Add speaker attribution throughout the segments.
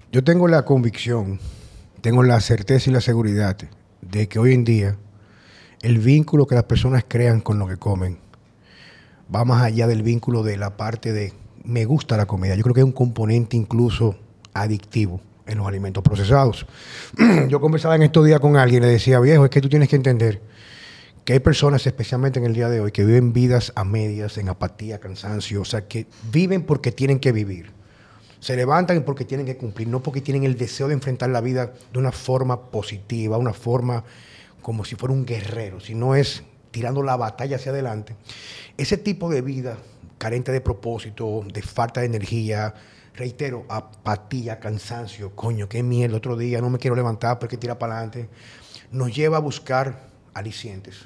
Speaker 1: Yo tengo la convicción, tengo la certeza y la seguridad de que hoy en día el vínculo que las personas crean con lo que comen va más allá del vínculo de la parte de me gusta la comida. Yo creo que es un componente incluso adictivo en los alimentos procesados. Yo conversaba en estos días con alguien y le decía, viejo, es que tú tienes que entender que hay personas, especialmente en el día de hoy, que viven vidas a medias, en apatía, cansancio, o sea, que viven porque tienen que vivir. Se levantan porque tienen que cumplir, no porque tienen el deseo de enfrentar la vida de una forma positiva, una forma como si fuera un guerrero, sino es tirando la batalla hacia adelante. Ese tipo de vida carente de propósito, de falta de energía, reitero, apatía, cansancio, coño, qué mierda, otro día no me quiero levantar porque tira para adelante, nos lleva a buscar alicientes.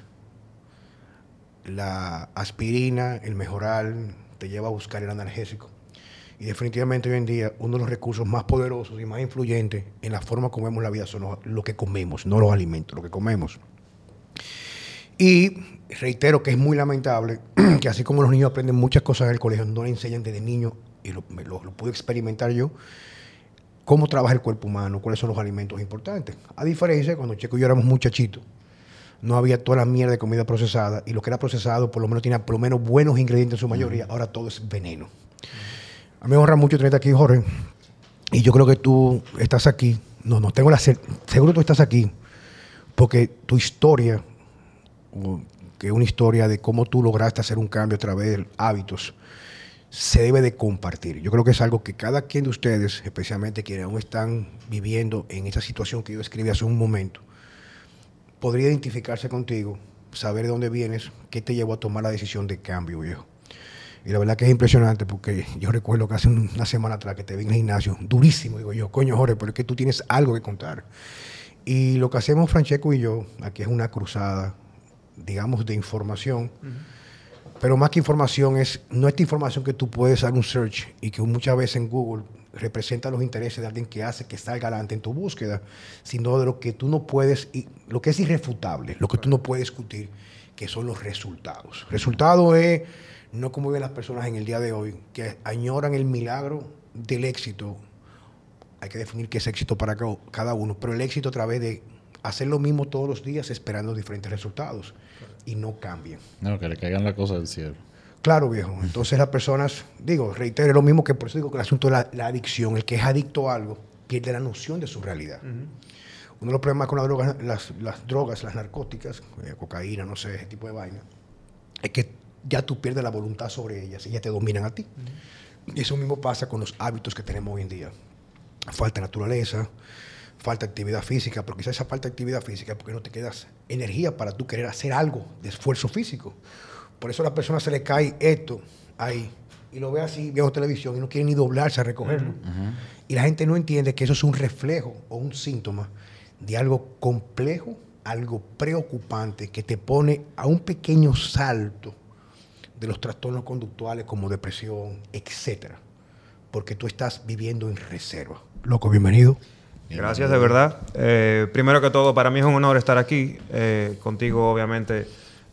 Speaker 1: La aspirina, el mejoral, te lleva a buscar el analgésico. Y definitivamente hoy en día uno de los recursos más poderosos y más influyentes en la forma como vemos la vida son lo que comemos, no los alimentos, lo que comemos. Y reitero que es muy lamentable que así como los niños aprenden muchas cosas en el colegio, no le enseñan desde niños, y lo pude experimentar yo, cómo trabaja el cuerpo humano, cuáles son los alimentos importantes. A diferencia, cuando Checo y yo éramos muchachitos, no había toda la mierda de comida procesada, y lo que era procesado por lo menos tenía por lo menos buenos ingredientes en su mayoría, ahora todo es veneno. A mí me honra mucho tenerte aquí, Jorge, y yo creo que tú estás aquí, tengo seguro tú estás aquí, porque tu historia, que es una historia de cómo tú lograste hacer un cambio a través de hábitos, se debe de compartir. Yo creo que es algo que cada quien de ustedes, especialmente quienes aún están viviendo en esa situación que yo escribí hace un momento, podría identificarse contigo, saber de dónde vienes, qué te llevó a tomar la decisión de cambio, viejo. Y la verdad que es impresionante porque yo recuerdo que hace una semana atrás que te vi en el gimnasio, durísimo, digo yo, coño Jorge, pero es que tú tienes algo que contar. Y lo que hacemos Francesco y yo, aquí es una cruzada, digamos, de información, pero más que información no esta información que tú puedes hacer un search y que muchas veces en Google representa los intereses de alguien que hace que salga adelante en tu búsqueda, sino de lo que tú no puedes, lo que es irrefutable, lo que tú no puedes discutir, que son los resultados. Resultado es no como ven las personas en el día de hoy, que añoran el milagro del éxito. Hay que definir qué es éxito para cada uno, pero el éxito a través de hacer lo mismo todos los días esperando diferentes resultados y no cambien.
Speaker 2: No, que le caigan las cosas del cielo.
Speaker 1: Claro, viejo. Entonces las personas, reitero, es lo mismo que por eso digo que el asunto de la adicción, el que es adicto a algo, pierde la noción de su realidad. Uno de los problemas con las drogas, las narcóticas, cocaína, no sé, ese tipo de vaina, es que ya tú pierdes la voluntad sobre ellas y ya te dominan a ti. Y eso mismo pasa con los hábitos que tenemos hoy en día. Falta naturaleza, falta actividad física, pero quizás esa falta de actividad física porque no te quedas energía para tú querer hacer algo de esfuerzo físico. Por eso a la persona se le cae esto ahí y lo ve así, viendo televisión y no quiere ni doblarse a recogerlo. Y la gente no entiende que eso es un reflejo o un síntoma de algo complejo, algo preocupante que te pone a un pequeño salto de los trastornos conductuales como depresión, etcétera, porque tú estás viviendo en reserva. Loco, bienvenido.
Speaker 3: Gracias, de verdad. Primero que todo, para mí es un honor estar aquí contigo, obviamente.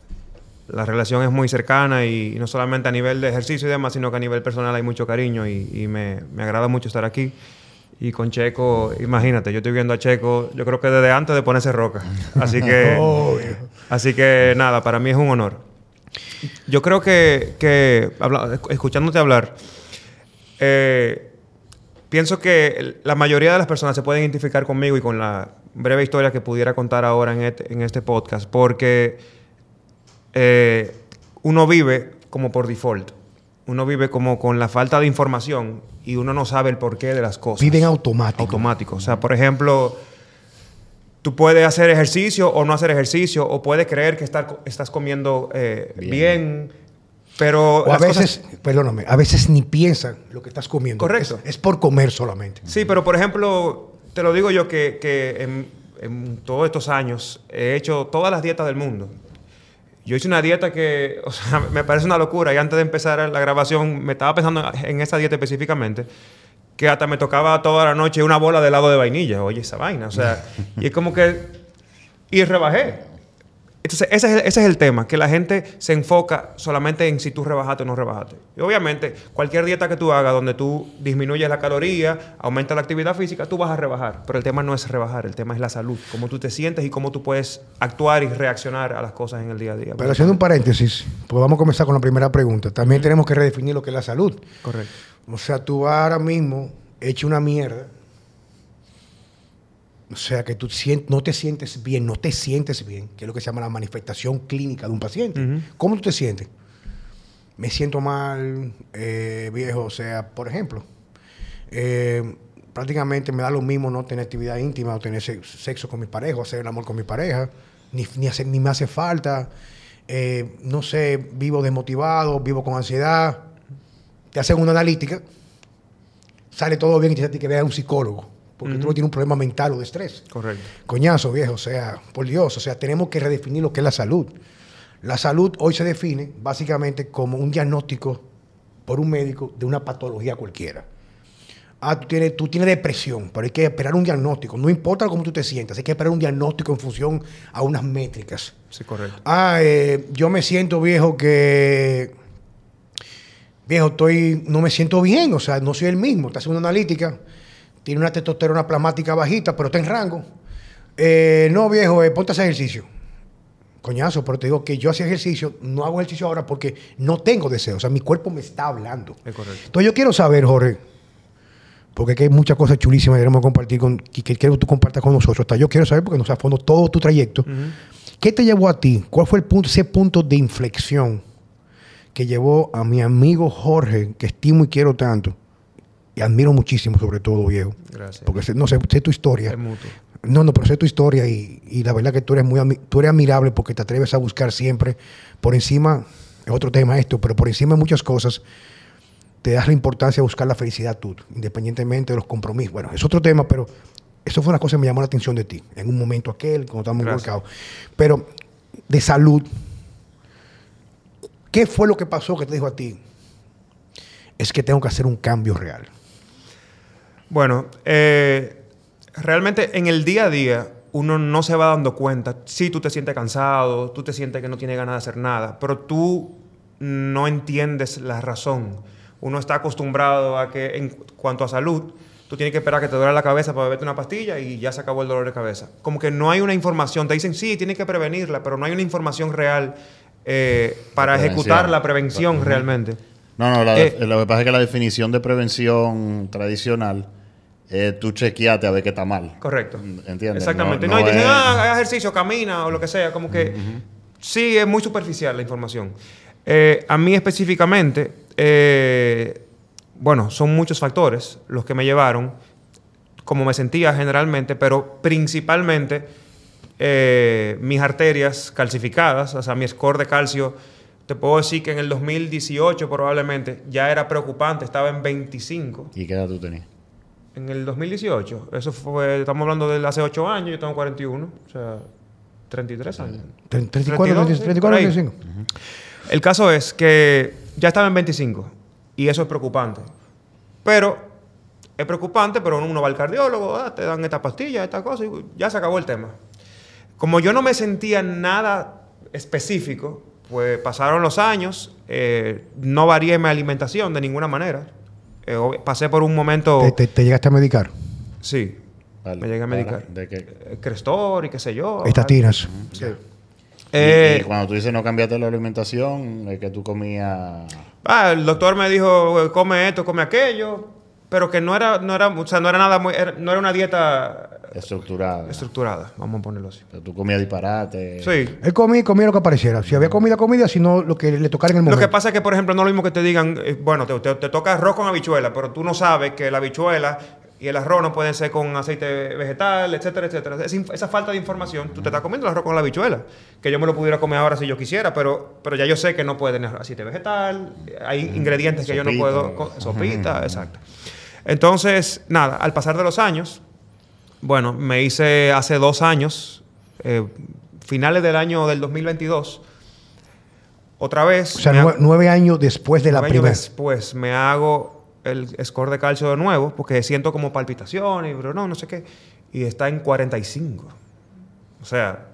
Speaker 3: La relación es muy cercana y no solamente a nivel de ejercicio y demás, sino que a nivel personal hay mucho cariño y me agrada mucho estar aquí. Y con Checo, imagínate, yo estoy viendo a Checo, yo creo que desde antes de ponerse roca. Así que nada, para mí es un honor. Yo creo que escuchándote hablar, pienso que la mayoría de las personas se pueden identificar conmigo y con la breve historia que pudiera contar ahora en este podcast, porque uno vive como por default. Uno vive como con la falta de información y uno no sabe el porqué de las cosas.
Speaker 1: Vive en automático.
Speaker 3: Automático. O sea, por ejemplo, tú puedes hacer ejercicio o no hacer ejercicio, o puedes creer que estás comiendo bien, pero...
Speaker 1: O a veces, perdóname, a veces ni piensan lo que estás comiendo.
Speaker 3: Correcto.
Speaker 1: Es por comer solamente.
Speaker 3: Sí, pero por ejemplo, te lo digo yo que en todos estos años he hecho todas las dietas del mundo. Yo hice una dieta que, o sea, me parece una locura. Y antes de empezar la grabación, me estaba pensando en esa dieta específicamente, que hasta me tocaba toda la noche una bola de helado de vainilla. Oye, esa vaina, o sea, y es como que... Y rebajé. Entonces, ese es el tema, que la gente se enfoca solamente en si tú rebajaste o no rebajaste. Y obviamente, cualquier dieta que tú hagas donde tú disminuyes la caloría, aumentas la actividad física, tú vas a rebajar. Pero el tema no es rebajar, el tema es la salud, cómo tú te sientes y cómo tú puedes actuar y reaccionar a las cosas en el día a día.
Speaker 1: Pero haciendo un paréntesis, pues vamos a comenzar con la primera pregunta. También tenemos que redefinir lo que es la salud.
Speaker 3: Correcto.
Speaker 1: O sea, tú ahora mismo hecho una mierda. O sea, que tú no te sientes bien, que es lo que se llama la manifestación clínica de un paciente. ¿Cómo tú te sientes? Me siento mal, viejo. O sea, por ejemplo, prácticamente me da lo mismo no tener actividad íntima o tener sexo con mi pareja, o hacer el amor con mi pareja, ni me hace falta. No sé, vivo desmotivado, vivo con ansiedad. Te hacen una analítica, sale todo bien y te dice que veas a un psicólogo. Porque tú no tienes un problema mental o de estrés.
Speaker 3: Correcto.
Speaker 1: Coñazo, viejo. O sea, por Dios. O sea, tenemos que redefinir lo que es la salud. La salud hoy se define básicamente como un diagnóstico por un médico de una patología cualquiera. Tú tienes depresión, pero hay que esperar un diagnóstico. No importa cómo tú te sientas, hay que esperar un diagnóstico en función a unas métricas.
Speaker 3: Sí, correcto.
Speaker 1: Yo me siento, viejo, Viejo, no me siento bien. O sea, no soy el mismo. Te hace una analítica. Tiene una testosterona plasmática bajita, pero está en rango. No, viejo, ponte a hacer ejercicio. Coñazo, pero te digo que yo hacía ejercicio, no hago ejercicio ahora porque no tengo deseo. O sea, mi cuerpo me está hablando.
Speaker 3: Es correcto.
Speaker 1: Entonces yo quiero saber, Jorge, porque aquí hay muchas cosas chulísimas que queremos compartir que quiero que tú compartas con nosotros. Hasta yo quiero saber, porque no sé a fondo todo tu trayecto. ¿Qué te llevó a ti? ¿Cuál fue ese punto de inflexión que llevó a mi amigo Jorge, que estimo y quiero tanto? Y admiro muchísimo, sobre todo, viejo.
Speaker 3: Gracias.
Speaker 1: Porque sé tu historia.
Speaker 3: Es mutuo.
Speaker 1: No, pero sé tu historia y la verdad que tú eres admirable porque te atreves a buscar siempre por encima, es otro tema esto, pero por encima de muchas cosas, te das la importancia de buscar la felicidad tú, independientemente de los compromisos. Bueno, es otro tema, pero eso fue una cosa que me llamó la atención de ti, en un momento aquel, cuando estábamos volcados. Pero de salud, ¿qué fue lo que pasó que te dijo a ti? Es que tengo que hacer un cambio real.
Speaker 3: Bueno, realmente en el día a día uno no se va dando cuenta. Sí, tú te sientes cansado, tú te sientes que no tienes ganas de hacer nada, pero tú no entiendes la razón. Uno está acostumbrado a que en cuanto a salud, tú tienes que esperar que te duele la cabeza para beberte una pastilla y ya se acabó el dolor de cabeza. Como que no hay una información. Te dicen, sí, tienes que prevenirla, pero no hay una información real para ejecutar la prevención realmente.
Speaker 2: No, lo que pasa es que la definición de prevención tradicional tú chequeate a ver qué está mal.
Speaker 3: Correcto.
Speaker 2: ¿Entiendes?
Speaker 3: Exactamente. No, y dicen, haz ejercicio, camina o lo que sea. Como que sí, es muy superficial la información. A mí específicamente, bueno, son muchos factores los que me llevaron, como me sentía generalmente, pero principalmente mis arterias calcificadas, o sea, mi score de calcio. Te puedo decir que en el 2018 probablemente ya era preocupante, estaba en 25.
Speaker 2: ¿Y qué edad tú tenías?
Speaker 3: En el 2018, eso fue, estamos hablando de hace 8 años, yo tengo 41, o sea, 33 años.
Speaker 1: 34, 35.
Speaker 3: El caso es que ya estaba en 25 y eso es preocupante. Pero, es preocupante, pero uno va al cardiólogo, te dan esta pastilla, esta cosa, y ya se acabó el tema. Como yo no me sentía nada específico, pues pasaron los años, no varié mi alimentación de ninguna manera. Pasé por un momento...
Speaker 1: ¿Te llegaste a medicar?
Speaker 3: Sí, me llegué a medicar.
Speaker 2: ¿De qué?
Speaker 3: Crestor y qué sé yo.
Speaker 1: Estatinas.
Speaker 3: Sí.
Speaker 2: Y cuando tú dices no cambiaste la alimentación, es que tú comías...
Speaker 3: El doctor me dijo, come esto, come aquello, pero que no era nada muy... no era una dieta... Estructurada, vamos a ponerlo así.
Speaker 2: Pero tú comías disparate.
Speaker 3: Sí.
Speaker 1: Él comía lo que apareciera. Si había comida, sino lo que le tocara en el momento.
Speaker 3: Lo que pasa es que, por ejemplo, no es lo mismo que te digan, bueno, te toca arroz con habichuela, pero tú no sabes que la habichuela y el arroz no pueden ser con aceite vegetal, etcétera, etcétera. Esa falta de información, tú te estás comiendo el arroz con la habichuela, que yo me lo pudiera comer ahora si yo quisiera, pero ya yo sé que no puede tener aceite vegetal, hay ingredientes que
Speaker 2: Sopita.
Speaker 3: yo no puedo... Sopita, exacto. Entonces, nada, al pasar de los años... Bueno, me hice hace 2 años, finales del año del 2022, otra vez...
Speaker 1: O sea, 9 años después de la primera.
Speaker 3: 9 años después me hago el score de calcio de nuevo, porque siento como palpitaciones, pero no sé qué, y está en 45. O sea,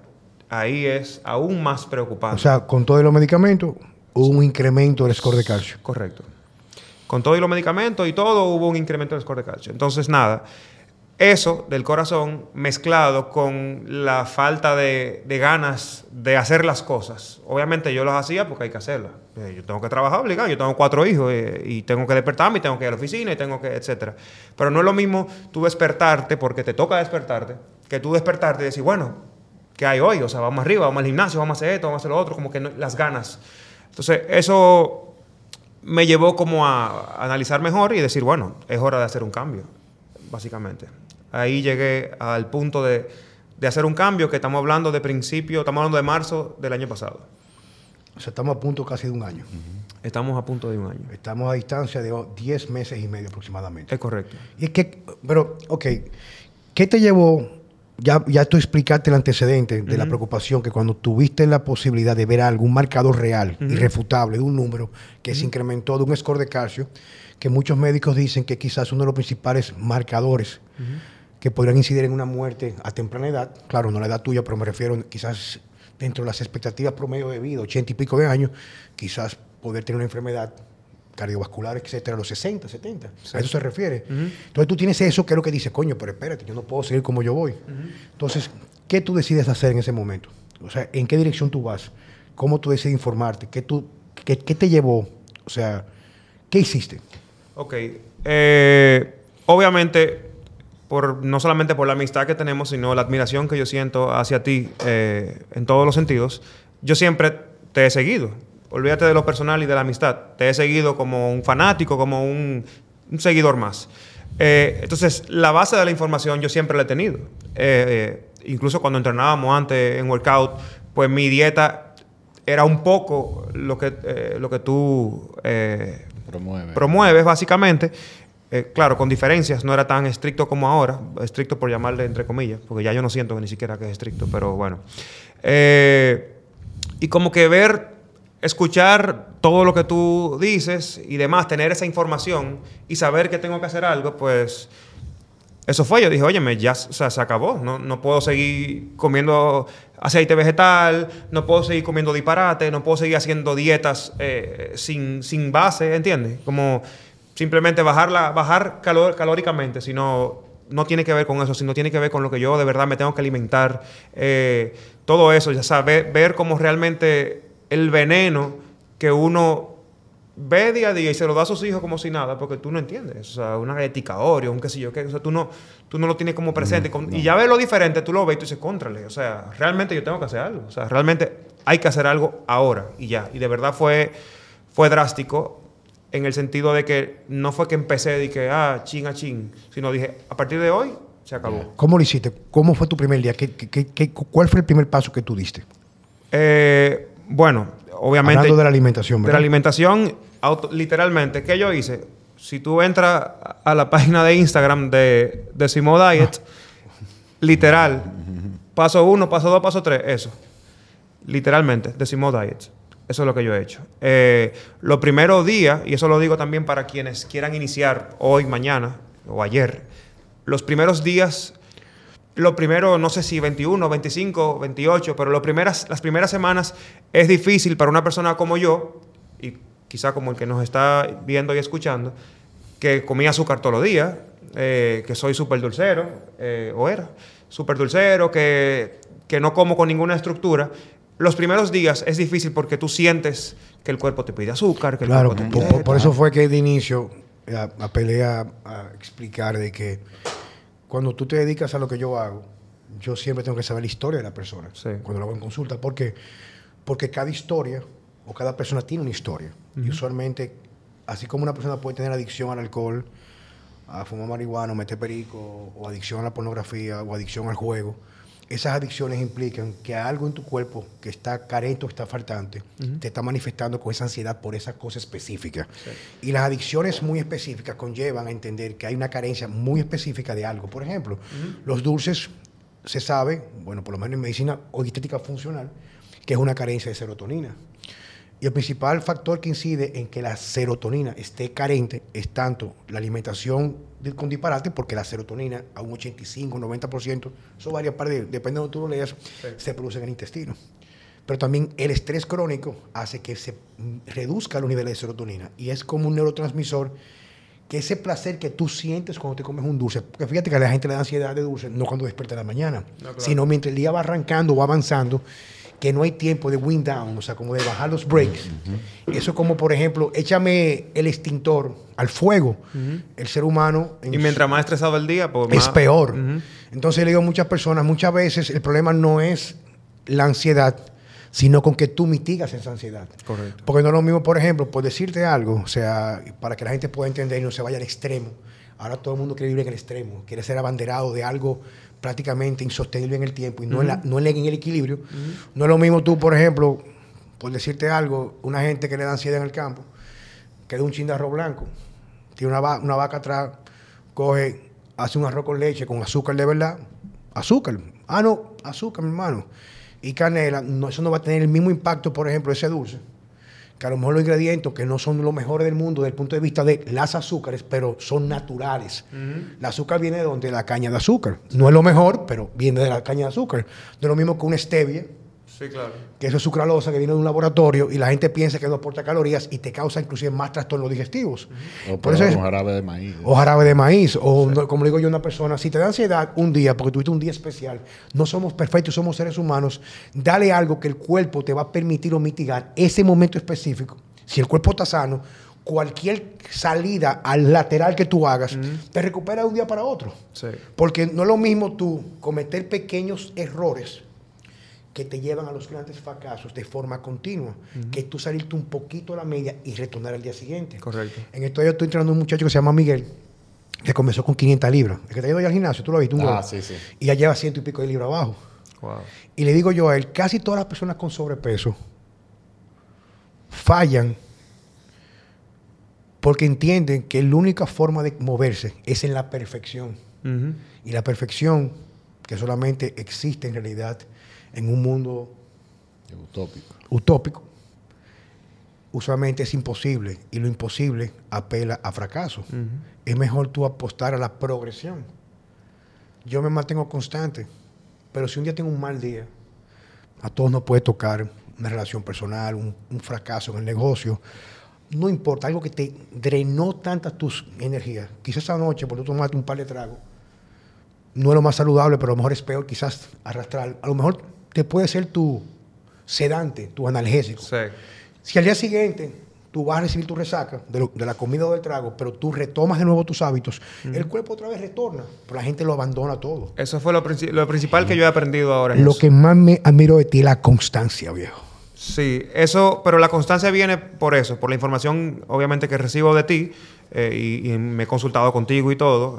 Speaker 3: ahí es aún más preocupante.
Speaker 1: O sea, con todos los medicamentos hubo un incremento del score de calcio.
Speaker 3: Correcto. Con todos los medicamentos y todo hubo un incremento del score de calcio. Entonces, nada, eso del corazón mezclado con la falta de ganas de hacer las cosas. Obviamente yo las hacía porque hay que hacerlas. Yo tengo que trabajar obligado, yo tengo 4 hijos y tengo que despertarme y tengo que ir a la oficina y tengo que, etcétera. Pero no es lo mismo tú despertarte porque te toca despertarte, que tú despertarte y decir, bueno, ¿qué hay hoy? O sea, vamos arriba, vamos al gimnasio, vamos a hacer esto, vamos a hacer lo otro, como que no, las ganas. Entonces, eso me llevó como a analizar mejor y decir, bueno, es hora de hacer un cambio, básicamente. Ahí llegué al punto de hacer un cambio que estamos hablando de principio, estamos hablando de marzo del año pasado.
Speaker 1: O sea, estamos a punto casi de un año.
Speaker 3: Estamos a punto de un año.
Speaker 1: Estamos a distancia de 10 meses y medio aproximadamente.
Speaker 3: Es correcto.
Speaker 1: Y es que, pero, ok, ¿qué te llevó? Ya tú explicaste el antecedente de la preocupación que cuando tuviste la posibilidad de ver algo, un marcador real, irrefutable, de un número que se incrementó de un score de calcio, que muchos médicos dicen que quizás uno de los principales marcadores que podrían incidir en una muerte a temprana edad, claro, no la edad tuya, pero me refiero quizás dentro de las expectativas promedio de vida, 80 y pico de años, quizás poder tener una enfermedad cardiovascular, etcétera, a los 60, 70. Sí. A eso se refiere. Entonces tú tienes eso que es lo que dice, coño, pero espérate, yo no puedo seguir como yo voy. Entonces, ¿qué tú decides hacer en ese momento? O sea, ¿en qué dirección tú vas? ¿Cómo tú decides informarte? ¿Qué te llevó? O sea, ¿qué hiciste?
Speaker 3: Ok. Obviamente, no solamente por la amistad que tenemos, sino la admiración que yo siento hacia ti en todos los sentidos, yo siempre te he seguido. Olvídate de lo personal y de la amistad. Te he seguido como un fanático, como un seguidor más. Entonces, la base de la información yo siempre la he tenido. Incluso cuando entrenábamos antes en workout, pues mi dieta era un poco lo que tú promueves, básicamente. Claro, con diferencias. No era tan estricto como ahora. Estricto por llamarle entre comillas, porque ya yo no siento que ni siquiera que es estricto, pero bueno. Y como que escuchar todo lo que tú dices y demás, tener esa información y saber que tengo que hacer algo, pues eso fue. Yo dije, óyeme, ya o sea, se acabó. No puedo seguir comiendo aceite vegetal, no puedo seguir comiendo disparate, no puedo seguir haciendo dietas sin base, ¿entiendes? Como simplemente bajar calóricamente, sino no tiene que ver con eso, sino tiene que ver con lo que yo de verdad me tengo que alimentar. Todo eso, ya sabes, ver cómo realmente el veneno que uno ve día a día y se lo da a sus hijos como si nada, porque tú no entiendes. O sea, una galletica Oreo, un qué sé yo qué. O sea, tú no lo tienes como presente. Y ya ves lo diferente, tú lo ves y tú dices, cóntrale. O sea, realmente yo tengo que hacer algo. O sea, realmente hay que hacer algo ahora y ya. Y de verdad fue drástico en el sentido de que no fue que empecé de que, chin a chin, sino dije, a partir de hoy se acabó.
Speaker 1: ¿Cómo lo hiciste? ¿Cómo fue tu primer día? ¿Cuál fue el primer paso que tú diste?
Speaker 3: Bueno, obviamente...
Speaker 1: Hablando de la alimentación, ¿verdad?
Speaker 3: De la alimentación, literalmente, ¿qué yo hice? Si tú entras a la página de Instagram de Decimo Diet, literal, paso 1, paso 2, paso 3, eso. Literalmente, Decimo Diet. Eso es lo que yo he hecho. Los primeros días, y eso lo digo también para quienes quieran iniciar hoy, mañana o ayer, los primeros días... Lo primero, no sé si 21, 25, 28, pero las primeras semanas es difícil para una persona como yo, y quizá como el que nos está viendo y escuchando, que comía azúcar todos los días, que soy súper dulcero, o era súper dulcero, que no como con ninguna estructura. Los primeros días es difícil porque tú sientes que el cuerpo te pide azúcar, que el cuerpo te pide...
Speaker 1: Por eso fue que de inicio apelé a explicar de que cuando tú te dedicas a lo que yo hago, yo siempre tengo que saber la historia de la persona. Sí. Cuando lo hago en consulta. ¿Por qué? Porque cada historia o cada persona tiene una historia. Y usualmente, así como una persona puede tener adicción al alcohol, a fumar marihuana, o meter perico, o adicción a la pornografía, o adicción al juego, esas adicciones implican que algo en tu cuerpo que está carente o está faltante te está manifestando con esa ansiedad por esa cosa específica. Sí. Y las adicciones muy específicas conllevan a entender que hay una carencia muy específica de algo. Por ejemplo, los dulces, se sabe, bueno, por lo menos en medicina o estética funcional, que es una carencia de serotonina. Y el principal factor que incide en que la serotonina esté carente es tanto la alimentación con disparate, porque la serotonina a un 85, 90%, eso varía, depende de donde tú lo leas,
Speaker 3: Sí.
Speaker 1: se produce en el intestino. Pero también el estrés crónico hace que se reduzca los niveles de serotonina. Y es como un neurotransmisor que ese placer que tú sientes cuando te comes un dulce, porque fíjate que a la gente le da ansiedad de dulce, no cuando despierta en la mañana,
Speaker 3: No, claro.
Speaker 1: sino mientras el día va arrancando, va avanzando, que no hay tiempo de wind down, o sea, como de bajar los breaks. Eso es como, por ejemplo, échame el extintor al fuego. El ser humano...
Speaker 3: Y mientras más estresado el día, pues
Speaker 1: es
Speaker 3: más...
Speaker 1: peor.
Speaker 3: Ujú.
Speaker 1: Entonces le digo a muchas personas, muchas veces el problema no es la ansiedad, sino con que tú mitigas esa ansiedad.
Speaker 3: Correcto.
Speaker 1: Porque no es lo mismo, por ejemplo, por decirte algo, o sea, para que la gente pueda entender y no se vaya al extremo. Ahora todo el mundo quiere vivir en el extremo, quiere ser abanderado de algo prácticamente insostenible en el tiempo y no, en el equilibrio. No es lo mismo tú, por ejemplo, por decirte algo, una gente que le da ansiedad en el campo, que de un chin de arroz blanco, tiene una vaca atrás, coge, hace un arroz con leche, con azúcar de verdad, azúcar. Ah, no, azúcar, mi hermano. Y canela, no, eso no va a tener el mismo impacto, por ejemplo, ese dulce, que a lo mejor los ingredientes, que no son los mejores del mundo desde el punto de vista de las azúcares, pero son naturales. El azúcar viene de donde la caña de azúcar. No es lo mejor, pero viene de la caña de azúcar. No es lo mismo que una stevia,
Speaker 3: Sí, claro.
Speaker 1: que eso es sucralosa, que viene de un laboratorio, y la gente piensa que no aporta calorías y te causa inclusive más trastornos digestivos.
Speaker 2: O
Speaker 1: Por eso es,
Speaker 2: un jarabe de maíz.
Speaker 1: o jarabe de maíz, o no, como le digo yo a una persona, si te da ansiedad un día, porque tuviste un día especial, no somos perfectos, somos seres humanos, dale algo que el cuerpo te va a permitir o mitigar ese momento específico. Si el cuerpo está sano, cualquier salida al lateral que tú hagas, te recupera de un día para otro.
Speaker 3: Sí.
Speaker 1: Porque no es lo mismo tú cometer pequeños errores que te llevan a los grandes fracasos de forma continua, que tú salirte un poquito a la media y retornar al día siguiente.
Speaker 3: Correcto.
Speaker 1: En esto yo estoy entrenando a un muchacho que se llama Miguel, que comenzó con 500 libras. El que te ha ido al gimnasio, tú lo has visto, un gordo.
Speaker 2: Sí, sí.
Speaker 1: Y ya lleva 100 y pico de libras abajo.
Speaker 3: Wow.
Speaker 1: Y le digo yo a él, casi todas las personas con sobrepeso fallan porque entienden que la única forma de moverse es en la perfección.
Speaker 3: Ujú.
Speaker 1: Y la perfección, que solamente existe en realidad en un mundo
Speaker 2: Utópico.
Speaker 1: utópico, usualmente es imposible. Y lo imposible apela a fracaso. Es mejor tú apostar a la progresión. Yo me mantengo constante, pero si un día tengo un mal día, a todos nos puede tocar una relación personal, un fracaso en el negocio. No importa, algo que te drenó tantas tus energías. Quizás esa noche, por tú tomaste un par de tragos, no es lo más saludable, pero a lo mejor es peor quizás arrastrar. A lo mejor te puede ser tu sedante, tu analgésico.
Speaker 3: Sí.
Speaker 1: Si al día siguiente tú vas a recibir tu resaca de la comida o del trago, pero tú retomas de nuevo tus hábitos, el cuerpo otra vez retorna, pero la gente lo abandona todo.
Speaker 3: Eso fue lo principal que yo he aprendido ahora. en
Speaker 1: Lo
Speaker 3: eso.
Speaker 1: que más me admiro de ti es la constancia, viejo.
Speaker 3: Sí, eso, pero la constancia viene por eso, por la información obviamente que recibo de ti y me he consultado contigo y todo.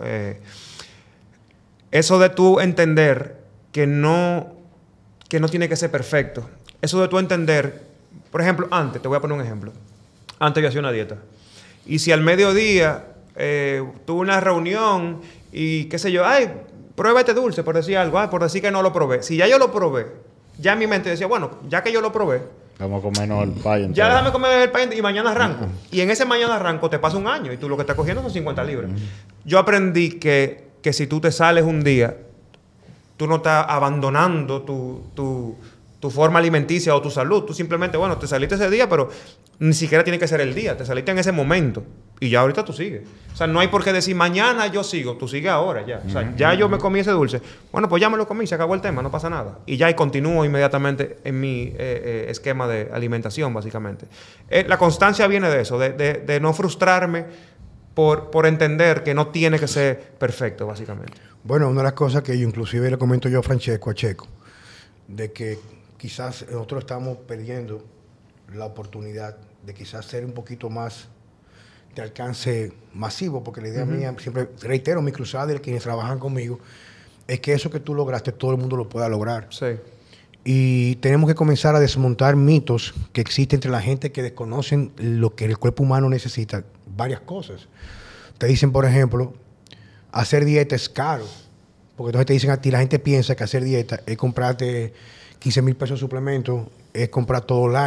Speaker 3: Eso de tú entender que no tiene que ser perfecto. Eso de tú entender, por ejemplo, antes, te voy a poner un ejemplo. Antes yo hacía una dieta. Y si al mediodía tuve una reunión y qué sé yo, ay, prueba este dulce, por decir algo, por decir que no lo probé. Si ya yo lo probé, ya en mi mente decía, bueno, ya que yo lo probé,
Speaker 2: Vamos a comernos el pay.
Speaker 3: ya déjame comer el pan y mañana arranco. Y en ese mañana arranco te pasa un año y tú lo que estás cogiendo son 50 libras. Yo aprendí que si tú te sales un día, tú no estás abandonando tu forma alimenticia o tu salud. Tú simplemente, bueno, te saliste ese día, pero ni siquiera tiene que ser el día. Te saliste en ese momento. Y ya ahorita tú sigues. O sea, no hay por qué decir, mañana yo sigo. Tú sigues ahora ya. O sea, ya yo me comí ese dulce. Bueno, pues ya me lo comí, se acabó el tema, no pasa nada. Y ya y continúo inmediatamente en mi esquema de alimentación, básicamente. La constancia viene de eso, de no frustrarme por entender que no tiene que ser perfecto, básicamente.
Speaker 1: Bueno, una de las cosas que yo inclusive le comento yo a Francesco, a Checo, de que quizás nosotros estamos perdiendo la oportunidad de quizás ser un poquito más de alcance masivo, porque la idea mía, siempre reitero, mi cruzada de quienes trabajan conmigo, es que eso que tú lograste, todo el mundo lo pueda lograr.
Speaker 3: Sí.
Speaker 1: Y tenemos que comenzar a desmontar mitos que existen entre la gente que desconocen lo que el cuerpo humano necesita. Varias cosas. Te dicen, por ejemplo, hacer dieta es caro. Porque entonces te dicen a ti, la gente piensa que hacer dieta es comprarte 15,000 pesos de suplementos, es comprar todo like,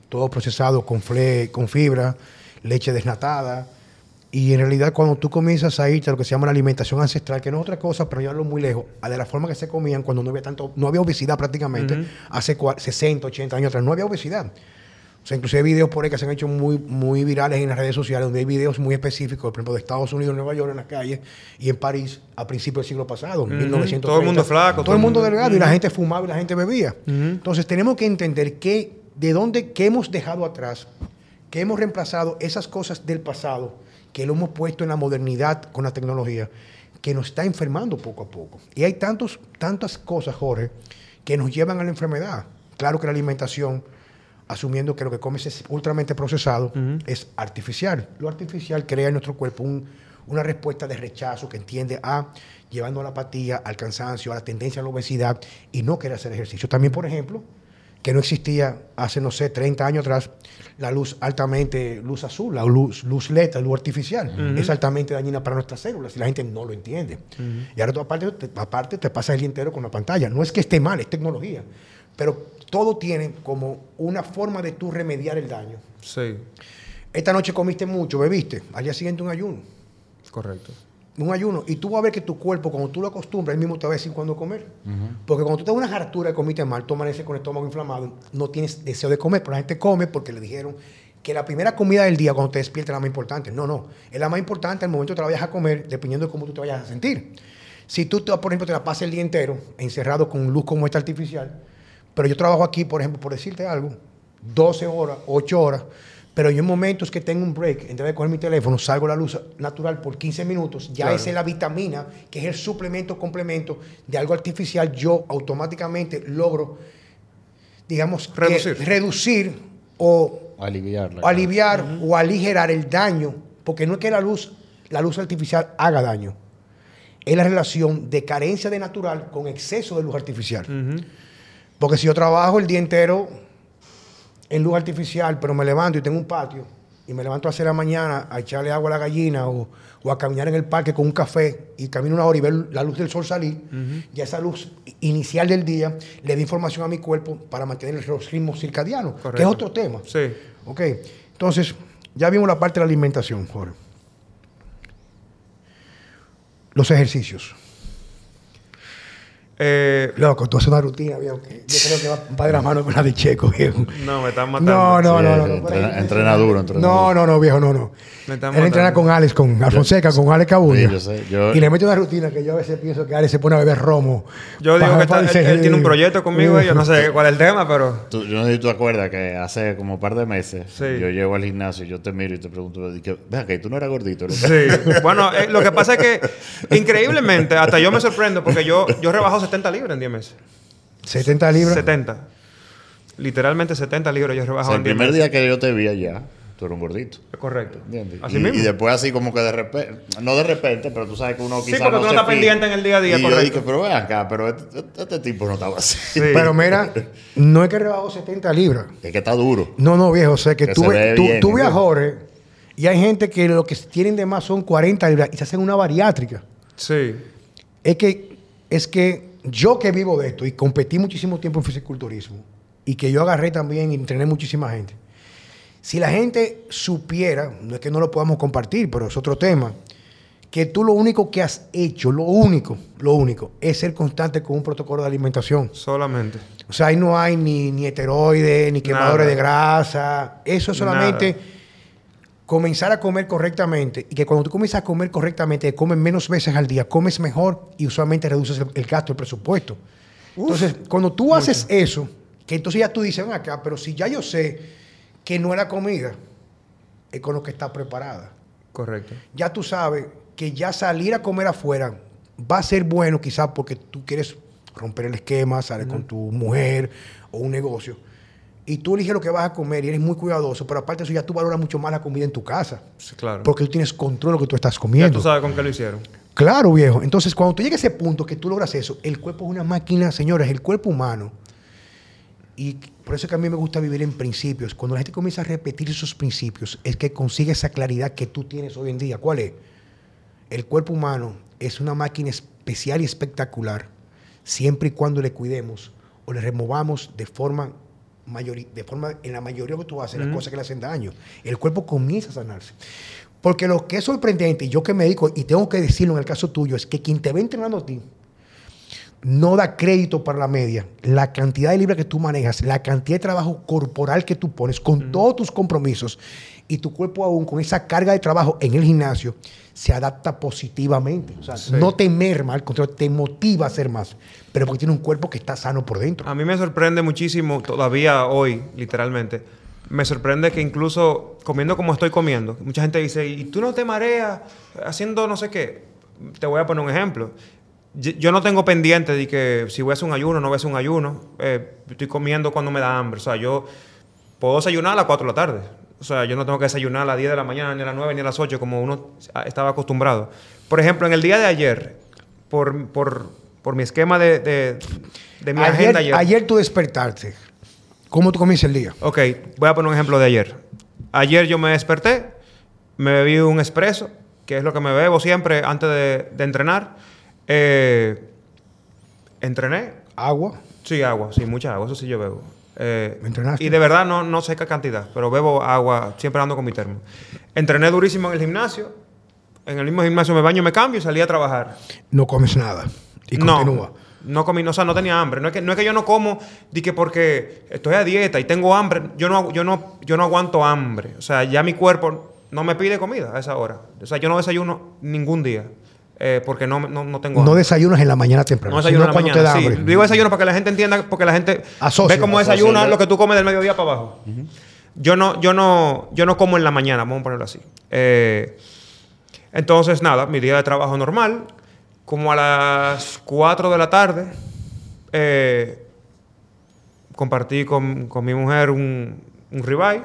Speaker 1: todo procesado con fibra, leche desnatada. Y en realidad cuando tú comienzas a irte a lo que se llama la alimentación ancestral, que no es otra cosa, pero llevarlo muy lejos, a de la forma que se comían cuando no había obesidad prácticamente, hace 60, 80 años atrás, no había obesidad. O sea, inclusive hay videos por ahí que se han hecho muy virales en las redes sociales, donde hay videos muy específicos, por ejemplo, de Estados Unidos, Nueva York, en las calles, y en París, a principios del siglo pasado, 1930.
Speaker 3: Todo el mundo flaco.
Speaker 1: Todo el mundo delgado, y la gente fumaba y la gente bebía. Entonces, tenemos que entender qué hemos dejado atrás, qué hemos reemplazado esas cosas del pasado, que lo hemos puesto en la modernidad con la tecnología, que nos está enfermando poco a poco. Y hay tantas cosas, Jorge, que nos llevan a la enfermedad. Claro que la alimentación, asumiendo que lo que comes es ultramente procesado, es artificial. Lo artificial crea en nuestro cuerpo una respuesta de rechazo que tiende a llevando a la apatía, al cansancio, a la tendencia a la obesidad y no querer hacer ejercicio. También, por ejemplo, que no existía hace, 30 años atrás, la luz azul, la luz LED, la luz artificial. Es altamente dañina para nuestras células y la gente no lo entiende. Y ahora tú aparte te pasas el día entero con la pantalla. No es que esté mal, es tecnología. Pero todo tiene como una forma de tú remediar el daño.
Speaker 3: Sí.
Speaker 1: Esta noche comiste mucho, bebiste. Al día siguiente un ayuno.
Speaker 3: Correcto.
Speaker 1: Un ayuno. Y tú vas a ver que tu cuerpo, cuando tú lo acostumbras, él mismo te va a decir cuándo comer. Porque cuando tú te das una hartura y comiste mal, tú amaneces con el estómago inflamado, no tienes deseo de comer. Pero la gente come porque le dijeron que la primera comida del día, cuando te despiertas, es la más importante. No. Es la más importante al momento que te la vayas a comer, dependiendo de cómo tú te vayas a sentir. Si tú, por ejemplo, te la pasas el día entero encerrado con luz como esta artificial, pero yo trabajo aquí, por ejemplo, por decirte algo, 12 horas, 8 horas, pero yo en momentos que tengo un break, en vez de coger mi teléfono, salgo a la luz natural por 15 minutos, ya esa es la vitamina, que es el suplemento, complemento de algo artificial, yo automáticamente logro, digamos, reducir o aliviar o aligerar el daño, porque no es que la luz artificial haga daño, es la relación de carencia de natural con exceso de luz artificial. Porque si yo trabajo el día entero en luz artificial, pero me levanto y tengo un patio, y me levanto a hacer la mañana a echarle agua a la gallina o a caminar en el parque con un café y camino una hora y ver la luz del sol salir, ya esa luz inicial del día le da información a mi cuerpo para mantener los ritmos circadianos, que es otro tema.
Speaker 3: Sí.
Speaker 1: Ok, entonces, ya vimos la parte de la alimentación, Jorge. Los ejercicios. Loco, tú haces una rutina, viejo, que yo creo que va de la mano con la de Checo, viejo.
Speaker 3: No, me están matando.
Speaker 2: No. Entrena duro.
Speaker 1: No, viejo, no. Él entrena con Alex, con Alfonseca, con Alex Cabulla.
Speaker 2: Sí, yo sé.
Speaker 1: Y le mete una rutina que yo a veces pienso que Alex se pone a beber romo.
Speaker 3: Yo digo que él tiene un proyecto conmigo y yo no sé cuál es el tema, pero...
Speaker 2: Yo no sé si tú acuerdas que hace como un par de meses yo llego al gimnasio y yo te miro y te pregunto, ven acá, tú no eras gordito, ¿no?
Speaker 3: Sí. Bueno, lo que pasa es que increíblemente, hasta yo me sorprendo porque yo rebajo 70 libras en 10 meses.
Speaker 1: ¿70 libras?
Speaker 3: 70. Literalmente 70 libras yo he rebajado en 10 meses.
Speaker 2: El primer día que yo te vi allá, tú eras un gordito.
Speaker 3: Correcto.
Speaker 2: ¿Entiendes?
Speaker 3: Así mismo.
Speaker 2: Y después así como que de repente, no de repente, pero tú sabes que uno quizás
Speaker 3: sí, porque tú no estás pendiente en el día a día,
Speaker 2: y
Speaker 3: correcto.
Speaker 2: yo dije, pero ven acá, pero este tipo no estaba así.
Speaker 3: Sí.
Speaker 1: Pero mira, no es que rebajo 70 libras.
Speaker 2: Es que está duro.
Speaker 1: No, viejo, o sea que tú
Speaker 2: bien,
Speaker 1: ves a Jorge y hay gente que lo que tienen de más son 40 libras y se hacen una bariátrica.
Speaker 3: Sí.
Speaker 1: Es que yo que vivo de esto y competí muchísimo tiempo en fisiculturismo y que yo agarré también y entrené muchísima gente. Si la gente supiera, no es que no lo podamos compartir, pero es otro tema, que tú lo único que has hecho, lo único, es ser constante con un protocolo de alimentación.
Speaker 3: Solamente.
Speaker 1: O sea, ahí no hay ni esteroides, ni quemadores de grasa. Eso es solamente comenzar a comer correctamente. Y que cuando tú comienzas a comer correctamente, comes menos veces al día, comes mejor y usualmente reduces el gasto, el presupuesto. Entonces, cuando tú haces eso, que entonces ya tú dices, ven acá, pero si ya yo sé que no es la comida, es con lo que está preparada.
Speaker 3: Correcto.
Speaker 1: Ya tú sabes que ya salir a comer afuera va a ser bueno quizás porque tú quieres romper el esquema, sales con tu mujer o un negocio y tú eliges lo que vas a comer y eres muy cuidadoso, pero aparte de eso ya tú valoras mucho más la comida en tu casa.
Speaker 3: Sí, claro.
Speaker 1: Porque tú tienes control de lo que tú estás comiendo.
Speaker 3: Ya tú sabes con qué lo hicieron.
Speaker 1: Claro, viejo. Entonces, cuando tú llegas a ese punto que tú logras eso, el cuerpo es una máquina, señores, el cuerpo humano. Y por eso es que a mí me gusta vivir en principios. Cuando la gente comienza a repetir esos principios, es que consigue esa claridad que tú tienes hoy en día. ¿Cuál es? El cuerpo humano es una máquina especial y espectacular, siempre y cuando le cuidemos o le removamos de forma en la mayoría de lo que tú haces, las cosas que le hacen daño. El cuerpo comienza a sanarse. Porque lo que es sorprendente, y yo que me dedico, y tengo que decirlo en el caso tuyo, es que quien te ve entrenando a ti no da crédito para la media. La cantidad de libras que tú manejas, la cantidad de trabajo corporal que tú pones con todos tus compromisos, y tu cuerpo aún con esa carga de trabajo en el gimnasio se adapta positivamente. O sea, no te merma, al contrario, te motiva a hacer más. Pero porque tiene un cuerpo que está sano por dentro.
Speaker 3: A mí me sorprende muchísimo, todavía hoy, literalmente, me sorprende que incluso comiendo como estoy comiendo, mucha gente dice, ¿y tú no te mareas haciendo no sé qué? Te voy a poner un ejemplo. Yo no tengo pendiente de que si voy a hacer un ayuno o no voy a hacer un ayuno. Estoy comiendo cuando me da hambre. O sea, yo puedo desayunar a las 4 de la tarde. O sea, yo no tengo que desayunar a las 10 de la mañana, ni a las 9, ni a las 8, como uno estaba acostumbrado. Por ejemplo, en el día de ayer, por mi esquema de mi agenda ayer.
Speaker 1: Ayer tú despertaste. ¿Cómo tú comienzas el día?
Speaker 3: Ok, voy a poner un ejemplo de ayer. Ayer yo me desperté, me bebí un espresso, que es lo que me bebo siempre antes de entrenar. Entrené.
Speaker 1: ¿Agua?
Speaker 3: Sí, agua, sí, mucha agua, eso sí yo bebo.
Speaker 1: ¿Entrenaste?
Speaker 3: Y de verdad no sé qué cantidad, pero bebo agua, siempre ando con mi termo. Entrené durísimo en el gimnasio. En el mismo gimnasio me baño, me cambio y salí a trabajar.
Speaker 1: No comes nada. Y continúa.
Speaker 3: No comí, o sea, no tenía hambre. No es que yo no como di que porque estoy a dieta y tengo hambre. Yo no aguanto hambre. O sea, ya mi cuerpo no me pide comida a esa hora. O sea, yo no desayuno ningún día. Porque no tengo hambre.
Speaker 1: No desayunas en la mañana temprano.
Speaker 3: No desayuno en la
Speaker 1: cuando
Speaker 3: mañana,
Speaker 1: te da
Speaker 3: sí.
Speaker 1: hambre.
Speaker 3: Digo desayuno para que la gente entienda, porque la gente ve cómo desayuna lo que tú comes del mediodía para abajo. Yo no como en la mañana, vamos a ponerlo así. Entonces, nada, mi día de trabajo normal, como a las 4 de la tarde, compartí con mi mujer un ribeye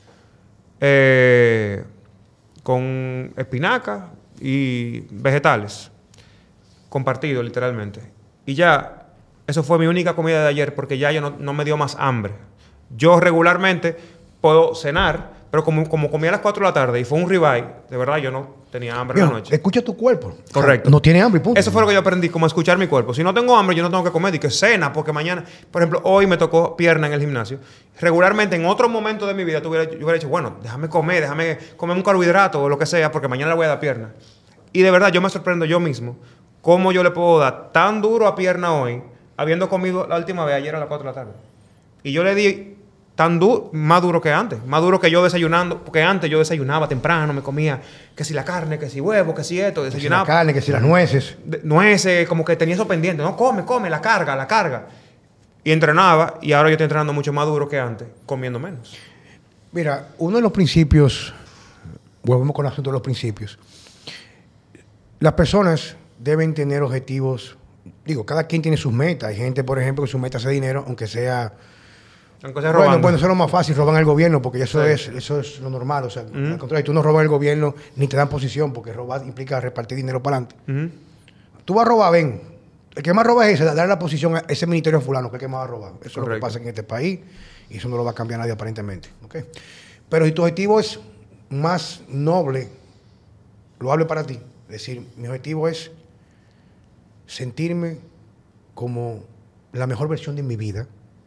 Speaker 3: con espinaca y vegetales. Compartido, literalmente. Y ya, eso fue mi única comida de ayer, porque ya yo no me dio más hambre. Yo regularmente puedo cenar, pero como comí a las 4 de la tarde y fue un ribeye, de verdad yo no tenía hambre en la noche.
Speaker 1: Escucha tu cuerpo.
Speaker 3: Correcto.
Speaker 1: O sea, no tiene hambre y punto.
Speaker 3: Eso fue lo que yo aprendí, como a escuchar mi cuerpo. Si no tengo hambre, yo no tengo que comer. Y que cena, porque mañana... Por ejemplo, hoy me tocó pierna en el gimnasio. Regularmente, en otro momento de mi vida, yo hubiera dicho, bueno, déjame comer un carbohidrato o lo que sea, porque mañana le voy a dar pierna. Y de verdad, yo me sorprendo yo mismo cómo yo le puedo dar tan duro a pierna hoy, habiendo comido la última vez ayer a las 4 de la tarde. Y yo le di más duro que antes. Más duro que yo desayunando. Porque antes yo desayunaba temprano, me comía que si la carne, que si huevo, que si esto. Desayunaba.
Speaker 1: Que si la carne, que si las nueces.
Speaker 3: Nueces, como que tenía eso pendiente. No, come, la carga. Y entrenaba, y ahora yo estoy entrenando mucho más duro que antes, comiendo menos.
Speaker 1: Mira, uno de los principios, volvemos con el asunto de los principios. Las personas deben tener objetivos. Digo, cada quien tiene sus metas. Hay gente, por ejemplo, que su meta es hacer dinero, aunque sea...
Speaker 3: Aunque sea robando.
Speaker 1: Bueno, eso es lo más fácil, roban al gobierno, porque eso es lo normal. O sea, al contrario, tú no robas al gobierno ni te dan posición, porque robar implica repartir dinero para adelante. Tú vas a robar, ven. El que más roba es ese, darle la posición a ese ministerio fulano, que es el que más va a robar. Eso es lo que pasa en este país, y eso no lo va a cambiar nadie aparentemente. ¿Okay? Pero si tu objetivo es más noble, lo hable para ti. Es decir, mi objetivo es sentirme como la mejor versión de mi vida,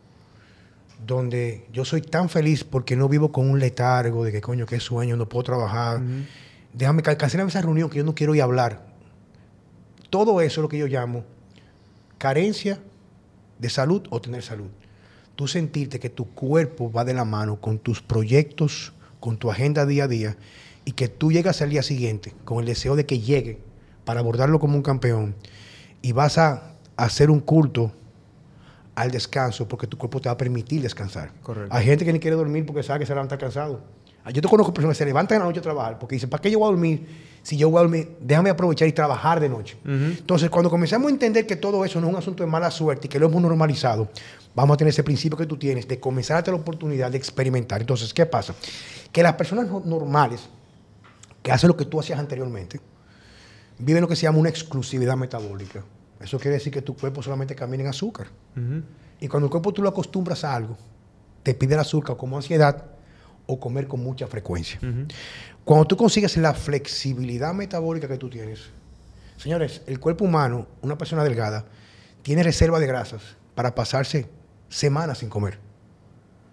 Speaker 1: donde yo soy tan feliz porque no vivo con un letargo de que coño, qué sueño, no puedo trabajar. Déjame cancelar esa reunión que yo no quiero ir a hablar. Todo eso es lo que yo llamo carencia de salud o tener salud. Tú sentirte que tu cuerpo va de la mano con tus proyectos, con tu agenda día a día, y que tú llegas al día siguiente con el deseo de que llegue para abordarlo como un campeón, y vas a hacer un culto al descanso porque tu cuerpo te va a permitir descansar.
Speaker 3: Correcto.
Speaker 1: Hay gente que ni quiere dormir porque sabe que se levanta cansado. Yo te conozco personas que se levantan en la noche a trabajar porque dicen, ¿para qué yo voy a dormir? Si yo voy a dormir, déjame aprovechar y trabajar de noche. Entonces, cuando comenzamos a entender que todo eso no es un asunto de mala suerte y que lo hemos normalizado, vamos a tener ese principio que tú tienes de comenzar a tener la oportunidad de experimentar. Entonces, ¿qué pasa? Que las personas normales que hacen lo que tú hacías anteriormente viven lo que se llama una exclusividad metabólica. Eso quiere decir que tu cuerpo solamente camina en azúcar. Y cuando el cuerpo tú lo acostumbras a algo, te pide el azúcar como ansiedad o comer con mucha frecuencia. Cuando tú consigues la flexibilidad metabólica que tú tienes, señores, el cuerpo humano, una persona delgada, tiene reserva de grasas para pasarse semanas sin comer.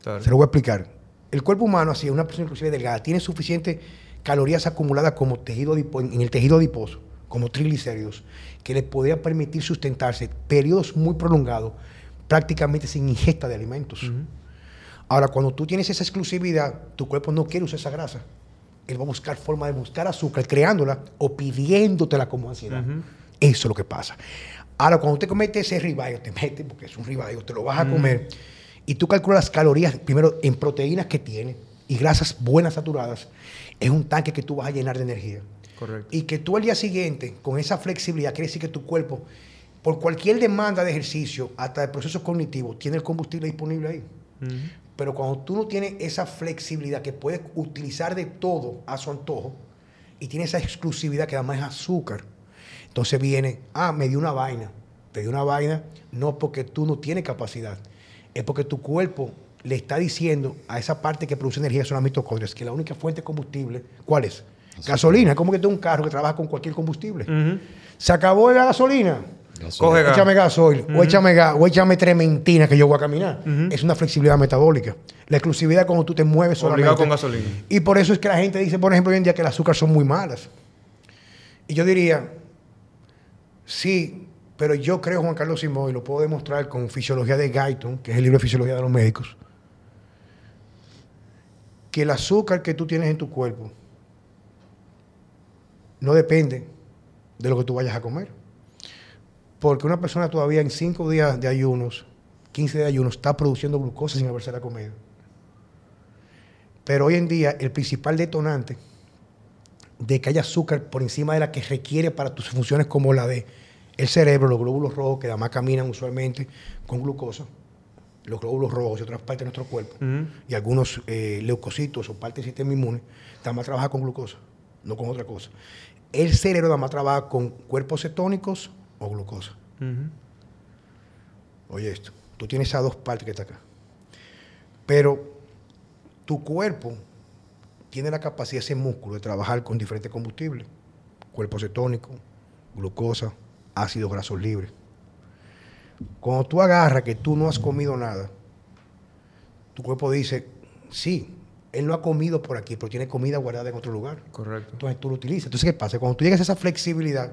Speaker 3: Claro.
Speaker 1: Se lo voy a explicar. El cuerpo humano, así, una persona inclusive delgada, tiene suficientes calorías acumuladas como en el tejido adiposo, como triglicéridos, que le podría permitir sustentarse periodos muy prolongados, prácticamente sin ingesta de alimentos. Ahora, cuando tú tienes esa exclusividad, tu cuerpo no quiere usar esa grasa. Él va a buscar forma de buscar azúcar, creándola o pidiéndotela como ansiedad. Eso es lo que pasa. Ahora, cuando te cometes ese ribeye, te metes, porque es un ribeye, te lo vas a comer, y tú calculas las calorías, primero, en proteínas que tiene, y grasas buenas saturadas, es un tanque que tú vas a llenar de energía.
Speaker 3: Correcto.
Speaker 1: Y que tú al día siguiente, con esa flexibilidad, quiere decir que tu cuerpo, por cualquier demanda de ejercicio, hasta de procesos cognitivos, tiene el combustible disponible ahí. Pero cuando tú no tienes esa flexibilidad que puedes utilizar de todo a su antojo, y tienes esa exclusividad que además es azúcar, entonces viene, me dio una vaina. Te dio una vaina no porque tú no tienes capacidad, es porque tu cuerpo le está diciendo a esa parte que produce energía, son las mitocondrias, que la única fuente de combustible, ¿cuál es? Gasolina. Como que tengo un carro que trabaja con cualquier combustible. Se acabó la gasolina.
Speaker 3: Coge gas.
Speaker 1: Échame gasoil, o échame trementina que yo voy a caminar. Es una flexibilidad metabólica. La exclusividad cuando tú te mueves solamente.
Speaker 3: Obligado con gasolina.
Speaker 1: Y por eso es que la gente dice, por ejemplo, hoy en día que el azúcar son muy malas. Y yo diría, sí, pero yo creo, Juan Carlos Simón, y lo puedo demostrar con Fisiología de Guyton, que es el libro de Fisiología de los Médicos, que el azúcar que tú tienes en tu cuerpo no depende de lo que tú vayas a comer. Porque una persona todavía en 5 días de ayunos, 15 días de ayunos, está produciendo glucosa sin haberse la comido. Pero hoy en día el principal detonante de que haya azúcar por encima de la que requiere para tus funciones como la de el cerebro, los glóbulos rojos, que además caminan usualmente con glucosa, los glóbulos rojos y otras partes de nuestro cuerpo, y algunos leucocitos o partes del sistema inmune, además trabaja con glucosa, no con otra cosa. El cerebro además trabaja con cuerpos cetónicos o glucosa. Oye esto, tú tienes esas dos partes que están acá. Pero tu cuerpo tiene la capacidad, ese músculo, de trabajar con diferentes combustibles. Cuerpo cetónico, glucosa, ácidos grasos libres. Cuando tú agarras que tú no has comido nada, tu cuerpo dice, sí, él no ha comido por aquí, pero tiene comida guardada en otro lugar.
Speaker 3: Correcto.
Speaker 1: Entonces tú lo utilizas. Entonces, ¿qué pasa? Cuando tú llegas a esa flexibilidad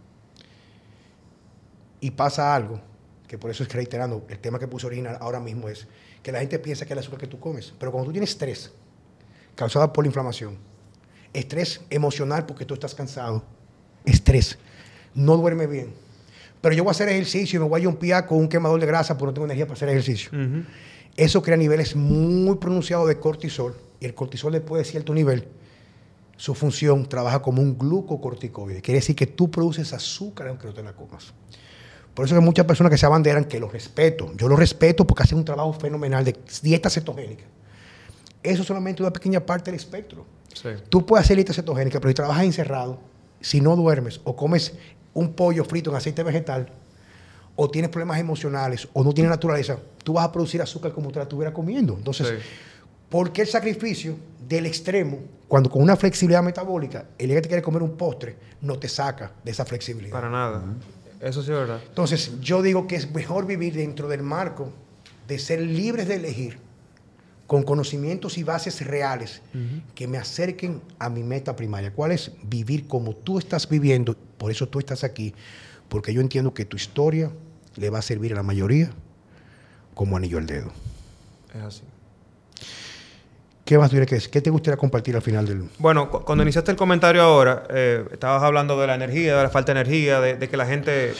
Speaker 1: y pasa algo, que por eso es que reiterando, el tema que puse original ahora mismo es que la gente piensa que es el azúcar que tú comes, pero cuando tú tienes estrés causado por la inflamación, estrés emocional porque tú estás cansado, estrés, no duerme bien, pero yo voy a hacer ejercicio y me voy a jumpear con un quemador de grasa porque no tengo energía para hacer ejercicio. Eso crea niveles muy pronunciados de cortisol, y el cortisol, después de cierto nivel, su función trabaja como un glucocorticoide. Quiere decir que tú produces azúcar aunque no te la comas. Por eso hay muchas personas que se abanderan, que los respeto. Yo los respeto porque hacen un trabajo fenomenal de dieta cetogénica. Eso es solamente una pequeña parte del espectro.
Speaker 3: Sí.
Speaker 1: Tú puedes hacer dieta cetogénica, pero si trabajas encerrado, si no duermes o comes un pollo frito en aceite vegetal, o tienes problemas emocionales, o no tienes naturaleza, tú vas a producir azúcar como te la estuvieras comiendo. Entonces,
Speaker 3: Sí.
Speaker 1: ¿por qué el sacrificio del extremo, cuando con una flexibilidad metabólica, el día que te quiere comer un postre, no te saca de esa flexibilidad?
Speaker 3: Para nada. Eso sí es verdad.
Speaker 1: Entonces, yo digo que es mejor vivir dentro del marco de ser libres de elegir, con conocimientos y bases reales que me acerquen a mi meta primaria. ¿Cuál es? Vivir como tú estás viviendo. Por eso tú estás aquí. Porque yo entiendo que tu historia le va a servir a la mayoría como anillo al dedo.
Speaker 3: Es así.
Speaker 1: ¿Qué más tuvieras que decir? ¿Qué te gustaría compartir al final del...?
Speaker 3: Bueno, cuando iniciaste el comentario ahora, estabas hablando de la energía, de la falta de energía, de que la gente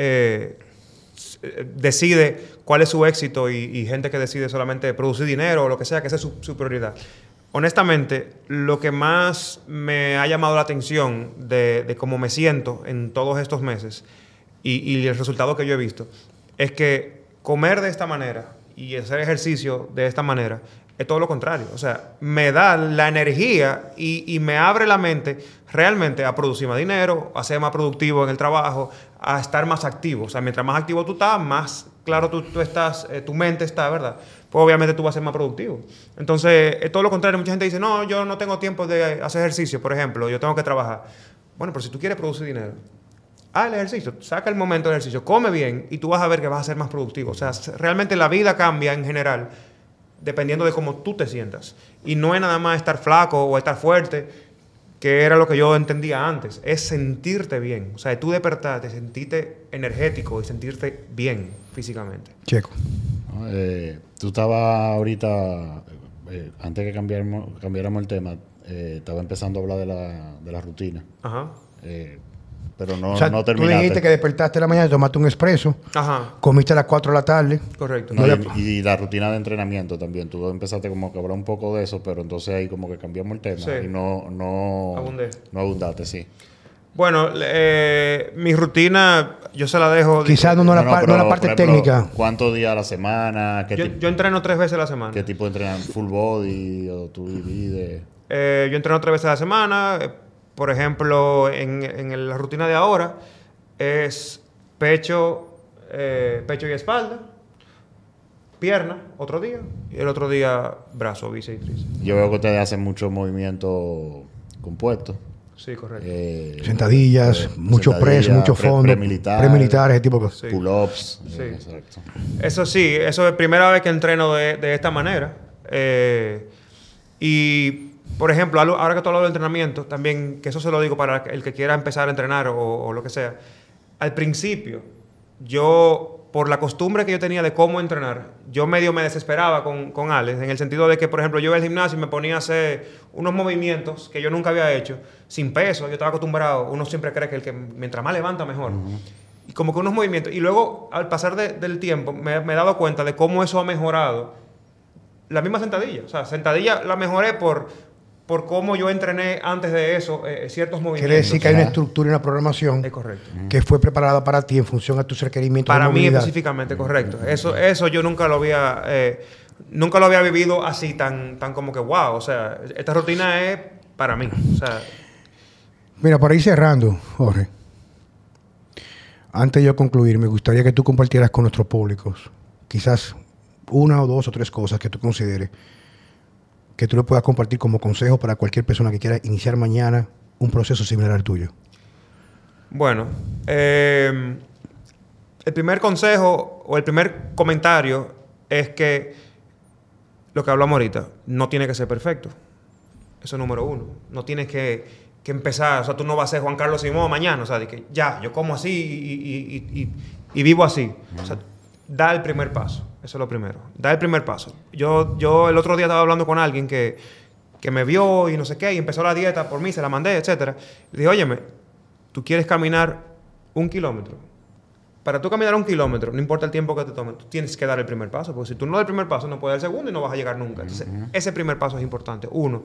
Speaker 3: decide cuál es su éxito y gente que decide solamente producir dinero o lo que sea, que esa es su prioridad. Honestamente, lo que más me ha llamado la atención de cómo me siento en todos estos meses y el resultado que yo he visto es que comer de esta manera y hacer ejercicio de esta manera es todo lo contrario. O sea, me da la energía y me abre la mente realmente a producir más dinero, a ser más productivo en el trabajo, a estar más activo. O sea, mientras más activo tú estás, más claro tú estás, tu mente está, ¿verdad? Pues obviamente tú vas a ser más productivo. Entonces, es todo lo contrario. Mucha gente dice, no, yo no tengo tiempo de hacer ejercicio, por ejemplo, yo tengo que trabajar. Bueno, pero si tú quieres producir dinero, haz el ejercicio, saca el momento del ejercicio, come bien y tú vas a ver que vas a ser más productivo. O sea, realmente la vida cambia en general dependiendo de cómo tú te sientas. Y no es nada más estar flaco o estar fuerte, que era lo que yo entendía antes. Es sentirte bien. O sea, tú despertarte, sentirte energético y sentirte bien físicamente.
Speaker 1: Checo.
Speaker 2: ¿No? Tú estabas ahorita, antes que cambiáramos el tema, estaba empezando a hablar de la rutina.
Speaker 3: Ajá.
Speaker 2: Pero no,
Speaker 1: O sea,
Speaker 2: no
Speaker 1: tú
Speaker 2: terminaste.
Speaker 1: dijiste que despertaste en la mañana, tomaste un expreso,
Speaker 3: Ajá.
Speaker 1: comiste a las 4 de la tarde.
Speaker 3: Correcto.
Speaker 2: No, y la rutina de entrenamiento también. Tú empezaste como que a hablar un poco de eso, pero entonces ahí como que cambiamos el tema
Speaker 3: Sí.
Speaker 2: y no
Speaker 3: Abundé.
Speaker 2: no abundaste, sí.
Speaker 3: Bueno, mi rutina yo se la dejo.
Speaker 1: Quizás no la
Speaker 2: pero,
Speaker 1: parte
Speaker 2: por ejemplo,
Speaker 1: técnica.
Speaker 2: ¿cuántos días a la semana?
Speaker 3: Yo entreno 3 veces a la semana.
Speaker 2: ¿Qué tipo de entrenamiento? ¿Full body o tú divides?
Speaker 3: Yo entreno 3 veces a la semana. Por ejemplo, en la rutina de ahora es pecho y espalda, pierna otro día, y el otro día brazo, bíceps y tríceps.
Speaker 2: Yo veo que ustedes hacen mucho movimiento compuesto.
Speaker 3: Sí, correcto.
Speaker 1: Sentadillas, mucho press, mucho fondo. Premilitar, ese tipo de cosas.
Speaker 3: Sí.
Speaker 2: Pull-ups.
Speaker 3: Sí.
Speaker 2: Exacto.
Speaker 3: Eso sí, eso es la primera vez que entreno de esta manera. Y, por ejemplo, ahora que tú hablas del entrenamiento, también, que eso se lo digo para el que quiera empezar a entrenar o lo que sea. Al principio, yo, por la costumbre que yo tenía de cómo entrenar, yo medio me desesperaba con Alex, en el sentido de que, por ejemplo, yo iba al gimnasio y me ponía a hacer unos movimientos que yo nunca había hecho, sin peso, yo estaba acostumbrado, uno siempre cree que el que mientras más levanta, mejor. Y como que unos movimientos. Y luego, al pasar del tiempo, me he dado cuenta de cómo eso ha mejorado la misma sentadilla. O sea, sentadilla la mejoré por cómo yo entrené antes de eso ciertos movimientos.
Speaker 1: Quiere decir que hay una estructura y una programación
Speaker 3: Es correcto.
Speaker 1: que fue preparada para ti en función a tus requerimientos
Speaker 3: Para
Speaker 1: de
Speaker 3: mí
Speaker 1: movilidad.
Speaker 3: específicamente, correcto. Eso yo nunca lo había vivido así tan como que wow. O sea, esta rutina es para mí. O sea,
Speaker 1: Mira, para ir cerrando, Jorge, antes de yo concluir, me gustaría que tú compartieras con nuestros públicos quizás 1 o 2 o 3 cosas que tú consideres que tú le puedas compartir como consejo para cualquier persona que quiera iniciar mañana un proceso similar al tuyo.
Speaker 3: bueno, el primer consejo o el primer comentario es que lo que hablamos ahorita no tiene que ser perfecto. Eso es número 1. No tienes que empezar, o sea, tú no vas a ser Juan Carlos Simón mañana, o sea, de que ya, yo como así y vivo así. O sea, da el primer paso. Eso es lo primero. Da el primer paso. Yo el otro día estaba hablando con alguien que me vio y no sé qué, y empezó la dieta por mí, se la mandé, etcétera. Y dije, óyeme, tú quieres caminar 1 kilómetro. Para tú caminar 1 kilómetro, no importa el tiempo que te tome, tú tienes que dar el primer paso, porque si tú no das el primer paso, no puedes dar el segundo y no vas a llegar nunca. Entonces, ese primer paso es importante. 1.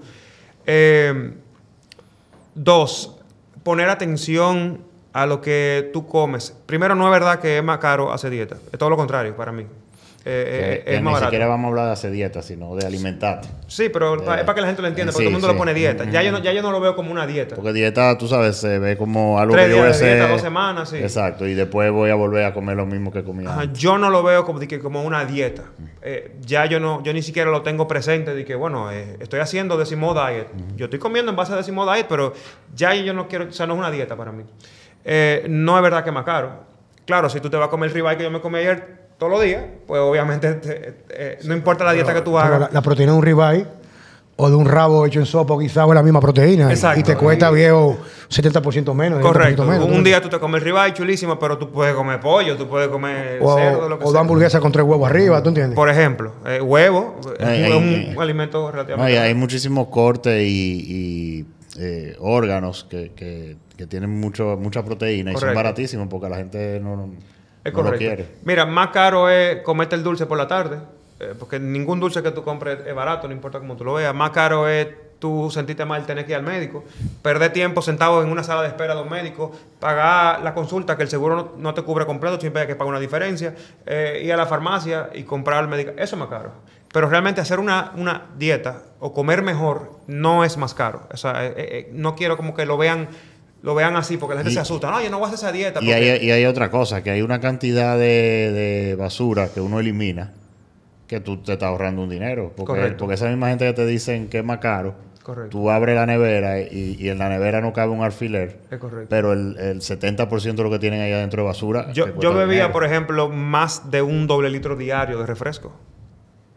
Speaker 3: 2, poner atención a lo que tú comes. Primero, no es verdad que es más caro hacer dieta. Es todo lo contrario para mí.
Speaker 2: Que
Speaker 3: Es
Speaker 2: ni
Speaker 3: más barato.
Speaker 2: siquiera vamos a hablar de hacer dieta, sino de alimentarte.
Speaker 3: Sí, pero es para que la gente lo entienda, porque
Speaker 2: sí,
Speaker 3: todo el mundo
Speaker 2: sí.
Speaker 3: lo pone dieta. Ya yo no lo veo como una dieta.
Speaker 2: Porque dieta, tú sabes, se ve como algo
Speaker 3: 3
Speaker 2: que yo voy a
Speaker 3: días de
Speaker 2: hacer.
Speaker 3: dieta, 2 semanas, sí.
Speaker 2: Exacto, y después voy a volver a comer lo mismo que comía
Speaker 3: Ajá,
Speaker 2: antes.
Speaker 3: yo no lo veo como una dieta. Ya yo ni siquiera lo tengo presente de que, bueno, estoy haciendo Decimo Diet. Yo estoy comiendo en base a Decimo Diet, pero ya yo no quiero, o sea, no es una dieta para mí. No es verdad que es más caro. Claro, si tú te vas a comer el ribeye que yo me comí ayer todos los días, pues obviamente no importa la dieta que tú hagas.
Speaker 1: La proteína de un ribeye o de un rabo hecho en sopa quizás es la misma proteína.
Speaker 3: Exacto.
Speaker 1: Y te cuesta, viejo, 70% menos. 70%
Speaker 3: Correcto.
Speaker 1: menos.
Speaker 3: Un día tú te comes el ribeye chulísimo, pero tú puedes comer pollo, tú puedes comer cerdo, lo que
Speaker 1: o de
Speaker 3: sea.
Speaker 1: hamburguesa con 3 huevos arriba, ¿tú entiendes?
Speaker 3: Por ejemplo, huevo
Speaker 2: Ay,
Speaker 3: es
Speaker 2: ay,
Speaker 3: un alimento
Speaker 2: No,
Speaker 3: relativamente
Speaker 2: y hay muchísimos cortes y órganos que tienen mucha proteína y son
Speaker 3: Correcto.
Speaker 2: baratísimos porque la gente no
Speaker 3: Es
Speaker 2: lo
Speaker 3: correcto.
Speaker 2: quiere.
Speaker 3: Mira, más caro es comerte el dulce por la tarde, porque ningún dulce que tú compres es barato, no importa cómo tú lo veas. Más caro es tú sentirte mal, tener que ir al médico, perder tiempo sentado en una sala de espera de un médico, pagar la consulta que el seguro no te cubre completo, siempre hay que pagar una diferencia, ir a la farmacia y comprar el medicamento. Eso es más caro. Pero realmente hacer una dieta o comer mejor no es más caro. O sea, no quiero como que lo vean así, porque la gente se asusta. No, yo no voy a hacer esa dieta.
Speaker 2: Y hay otra cosa, que hay una cantidad de basura que uno elimina que tú te estás ahorrando un dinero.
Speaker 3: Correcto.
Speaker 2: Porque esa misma gente que te dicen que es más caro,
Speaker 3: Correcto.
Speaker 2: tú abres la nevera y en la nevera no cabe un alfiler.
Speaker 3: Es correcto.
Speaker 2: Pero el 70% de lo que tienen ahí adentro de basura.
Speaker 3: Yo
Speaker 2: te cuesta
Speaker 3: bebía,
Speaker 2: dinero.
Speaker 3: por ejemplo, más de 1 doble litro diario de refresco.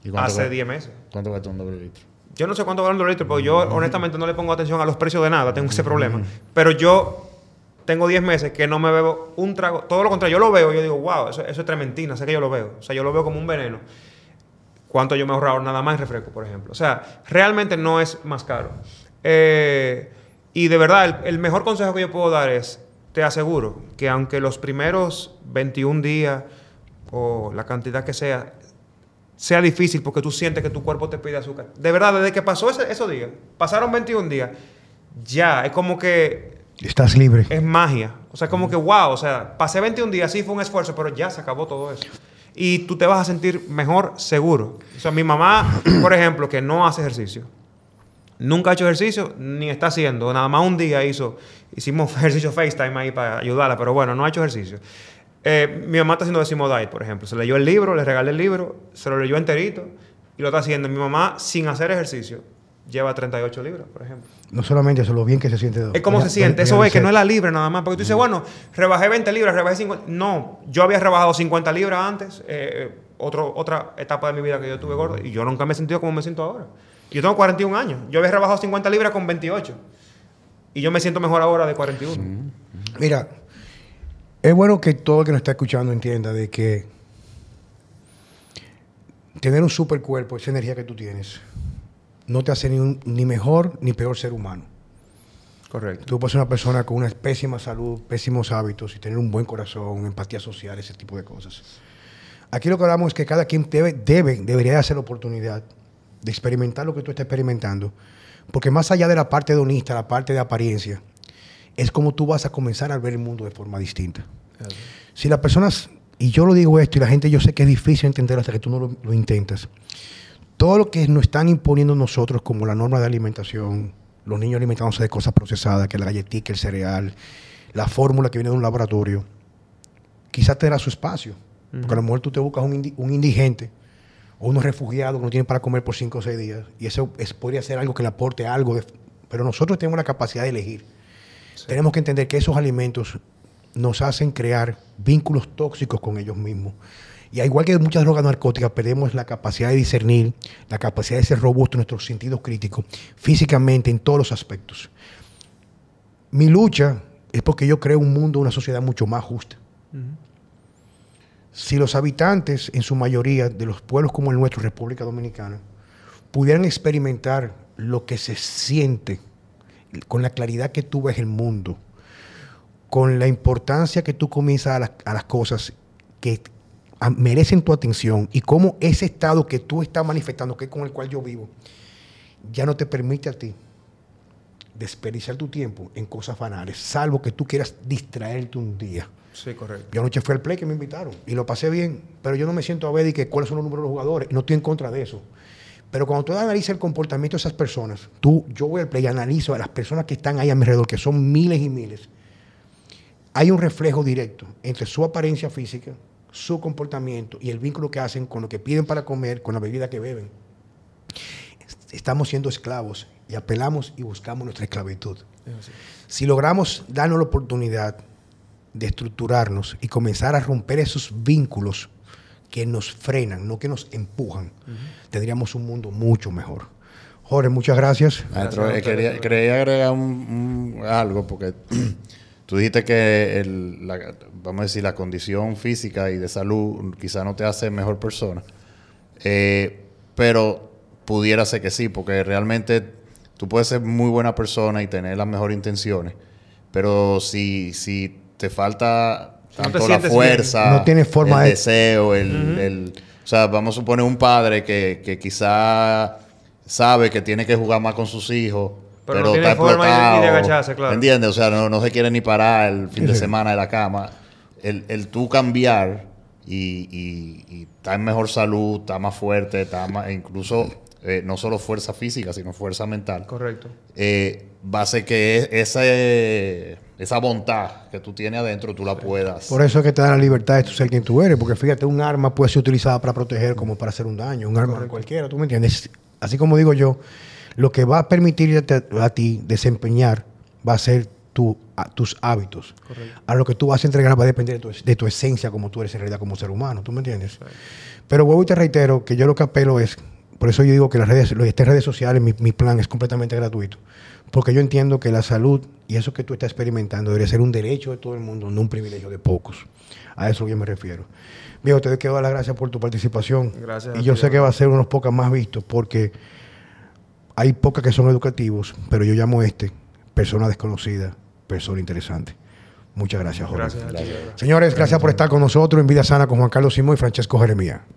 Speaker 3: hace 10 meses.
Speaker 2: ¿Cuánto cuesta un doble litro?
Speaker 3: Yo no sé cuánto vale un doble litro, porque yo honestamente no le pongo atención a los precios de nada, tengo ese problema. Pero yo tengo 10 meses que no me bebo un trago, todo lo contrario, yo lo veo y yo digo, wow, eso es trementina, sé que yo lo veo. O sea, yo lo veo como un veneno. ¿Cuánto yo me he ahorrado nada más en refresco, por ejemplo? O sea, realmente no es más caro. Y de verdad, el mejor consejo que yo puedo dar es, te aseguro que aunque los primeros 21 días o la cantidad que sea difícil porque tú sientes que tu cuerpo te pide azúcar. De verdad, desde que pasó esos días, pasaron 21 días, ya, es como que...
Speaker 1: Estás libre.
Speaker 3: Es magia. O sea, como que wow, o sea, pasé 21 días, sí fue un esfuerzo, pero ya se acabó todo eso. Y tú te vas a sentir mejor seguro. O sea, mi mamá, por ejemplo, que no hace ejercicio, nunca ha hecho ejercicio, ni está haciendo. Nada más un día hicimos ejercicio FaceTime ahí para ayudarla, pero bueno, no ha hecho ejercicio. Mi mamá está haciendo Decimo Diet, por ejemplo. Se leyó el libro, le regalé el libro, se lo leyó enterito y lo está haciendo. Mi mamá, sin hacer ejercicio, lleva 38 libras, por ejemplo.
Speaker 1: No solamente eso, lo bien que se siente.
Speaker 3: Es como se siente. Eso es que no es la libra nada más. Porque tú dices, bueno, rebajé 20 libras, rebajé 50. No, yo había rebajado 50 libras antes, otra etapa de mi vida que yo tuve gordo, y yo nunca me he sentido como me siento ahora. Yo tengo 41 años. Yo había rebajado 50 libras con 28. Y yo me siento mejor ahora de 41.
Speaker 1: Mira, es bueno que todo el que nos está escuchando entienda de que tener un super cuerpo, esa energía que tú tienes, no te hace ni mejor ni peor ser humano.
Speaker 3: Correcto.
Speaker 1: Tú puedes ser una persona con una pésima salud, pésimos hábitos y tener un buen corazón, empatía social, ese tipo de cosas. Aquí lo que hablamos es que cada quien debería hacer la oportunidad de experimentar lo que tú estás experimentando, porque más allá de la parte hedonista, la parte de apariencia, es como tú vas a comenzar a ver el mundo de forma distinta. Claro. Si las personas, y yo lo digo esto, y la gente yo sé que es difícil entender hasta que tú no lo intentas, todo lo que nos están imponiendo nosotros como la norma de alimentación, los niños alimentándose de cosas procesadas, que la galletita, el cereal, la fórmula que viene de un laboratorio, quizás te dará su espacio. Porque a lo mejor tú te buscas un indigente o unos refugiados que no tienen para comer por 5 o 6 días y eso podría ser algo que le aporte algo. Pero nosotros tenemos la capacidad de elegir. Sí. Tenemos que entender que esos alimentos nos hacen crear vínculos tóxicos con ellos mismos. Y al igual que muchas drogas narcóticas, perdemos la capacidad de discernir, la capacidad de ser robusto en nuestros sentidos críticos, físicamente, en todos los aspectos. Mi lucha es porque yo creo un mundo, una sociedad mucho más justa. Si los habitantes, en su mayoría, de los pueblos como el nuestro, República Dominicana, pudieran experimentar lo que se siente, con la claridad que tú ves el mundo, con la importancia que tú comienzas a las cosas que merecen tu atención y cómo ese estado que tú estás manifestando, que es con el cual yo vivo, ya no te permite a ti desperdiciar tu tiempo en cosas banales, salvo que tú quieras distraerte un día.
Speaker 3: Sí, correcto.
Speaker 1: Yo anoche fui al play que me invitaron y lo pasé bien, pero yo no me siento a ver que cuáles son los números de los jugadores, no estoy en contra de eso. Pero cuando tú analizas el comportamiento de esas personas, yo voy al play y analizo a las personas que están ahí a mi alrededor, que son miles y miles, hay un reflejo directo entre su apariencia física, su comportamiento y el vínculo que hacen con lo que piden para comer, con la bebida que beben. Estamos siendo esclavos y apelamos y buscamos nuestra esclavitud. Si logramos darnos la oportunidad de estructurarnos y comenzar a romper esos vínculos que nos frenan, no que nos empujan, tendríamos un mundo mucho mejor. Jorge, muchas gracias.
Speaker 2: Maestro, quería agregar algo, porque tú dijiste que vamos a decir, la condición física y de salud quizá no te hace mejor persona, pero pudiera ser que sí, porque realmente tú puedes ser muy buena persona y tener las mejores intenciones, pero si te falta tanto la fuerza,
Speaker 1: no tienes forma
Speaker 2: el deseo, o sea, vamos a suponer un padre que quizá sabe que tiene que jugar más con sus hijos, pero está explotado,
Speaker 3: de agacharse, claro.
Speaker 2: ¿Entiendes? O sea, no se quiere ni parar el fin de semana de la cama. El tú cambiar y estar en mejor salud, estar más fuerte, incluso no solo fuerza física, sino fuerza mental.
Speaker 3: Correcto.
Speaker 2: Va a ser que esa voluntad que tú tienes adentro, tú la puedas.
Speaker 1: Por eso es que te da la libertad de tú ser quien tú eres, porque fíjate, un arma puede ser utilizada para proteger como para hacer un daño, un arma cualquiera, ¿tú me entiendes? Así como digo yo, lo que va a permitirte a ti desempeñar va a ser tus hábitos.
Speaker 3: Correcto.
Speaker 1: A lo que tú vas a entregar va a depender de tu esencia, como tú eres en realidad como ser humano. ¿Tú me entiendes? Sí. Pero vuelvo y te reitero que yo lo que apelo es, por eso yo digo que estas redes sociales, mi plan es completamente gratuito. Porque yo entiendo que la salud y eso que tú estás experimentando debe ser un derecho de todo el mundo, no un privilegio de pocos. A eso yo me refiero. Viejo, te quiero dar las gracias por tu participación.
Speaker 3: Gracias.
Speaker 1: Y yo sé que va a ser unos podcasts más vistos porque hay podcasts que son educativos, pero yo llamo persona desconocida, persona interesante. Muchas gracias, Jorge.
Speaker 3: Gracias.
Speaker 1: Señores, gracias por estar con nosotros en Vida Sana con Juan Carlos Simón y Francesco Jeremías.